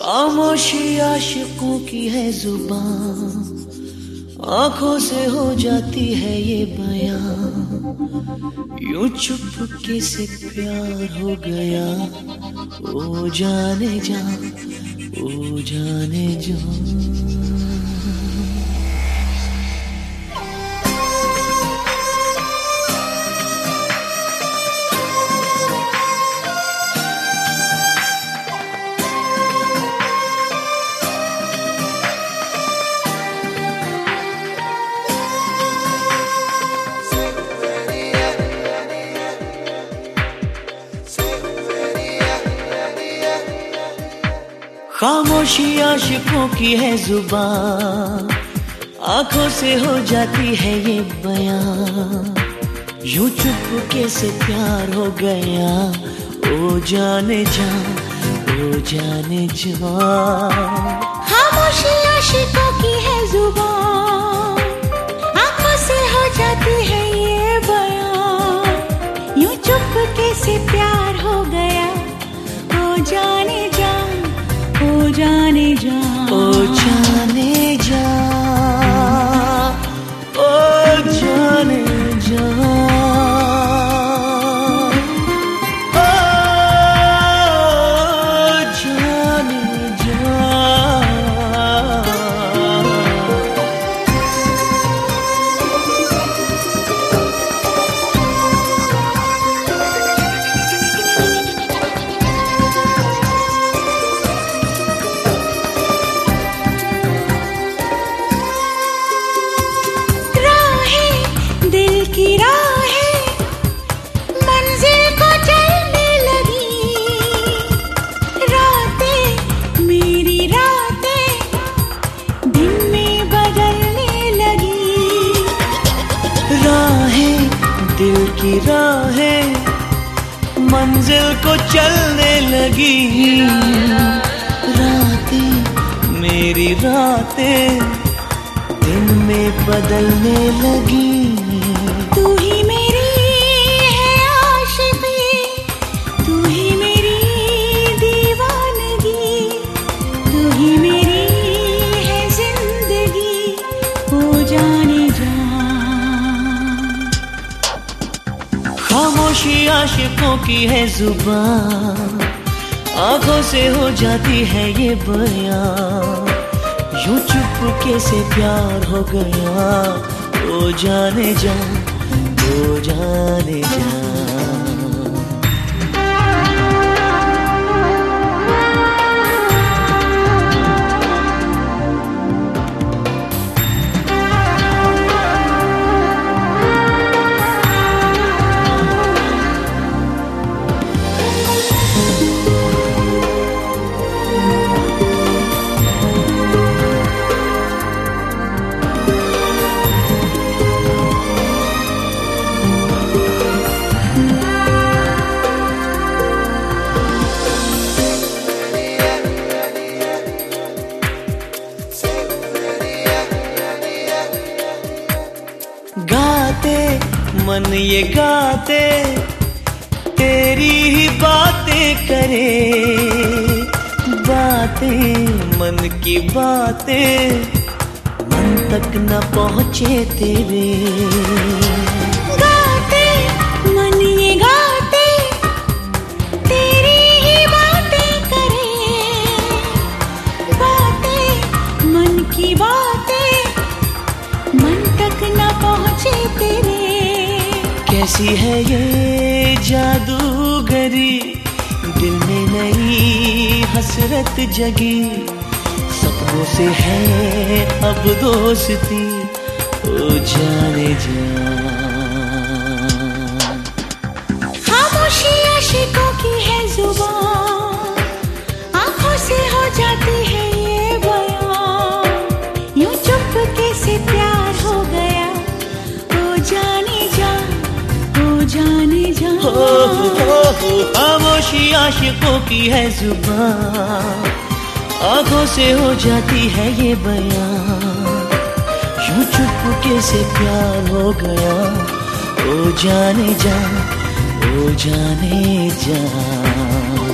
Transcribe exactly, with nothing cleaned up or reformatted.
खामोशी आशिकों की है जुबान, आंखों से हो जाती है ये बयां, यूं चुपके से प्यार हो गया। ओ जाने जा, ओ जाने जा। खामोशी आशिकों की है जुबान, आंखों से हो जाती है ये बयां, यूं चुपके से प्यार हो गया। ओ जाने जा, ओ जाने जा। खामोशी आशिकों की है जुबान, आंखों से हो जाती है ये बयां, यूं चुपके से प्यार हो गया। ओ जाने जा, ओ जाने जा, ओ जाने जा, ओ जाने जा, ओ जाने जा। दिल की राहें मंजिल को चलने लगी, रातें मेरी रातें दिन में बदलने लगी। राहें दिल की राहें मंजिल को चलने लगी, रातें मेरी रातें दिन में बदलने लगी। तू ही मेरी है आशिकी, तू ही मेरी दीवानगी, तू ही मेरी है जिंदगी। ओ जाने जा। खामोशी आशिकों की है जुबान, आंखों से हो जाती है ये बयां, यूं चुपके से प्यार हो गया। ओ जाने जा, ओ जाने जा। गाते मन ये गाते तेरी ही बातें करे, बातें मन की बातें मन तक न पहुँचे तेरे। गाते मन ये गाते तेरी ही बातें करे, बातें मन की बातें मन तक न पहुँचे तेरे। कैसी है ये जादूगरी, दिल में नई हसरत जगी, सपनों से है अब दोस्ती। ओ जाने जा। खामोशी आशिकों की है जुबान, आंखों से हो जाती है ये बयां, यूं चुपके से प्यार हो गया। ओ जाने जा, ओ जाने जा। हो हो हो खामोशी आशिकों की है जुबान, आंखों से हो जाती है ये बयां, यूं चुपके से प्यार हो गया। ओ जाने जा, ओ जाने जा।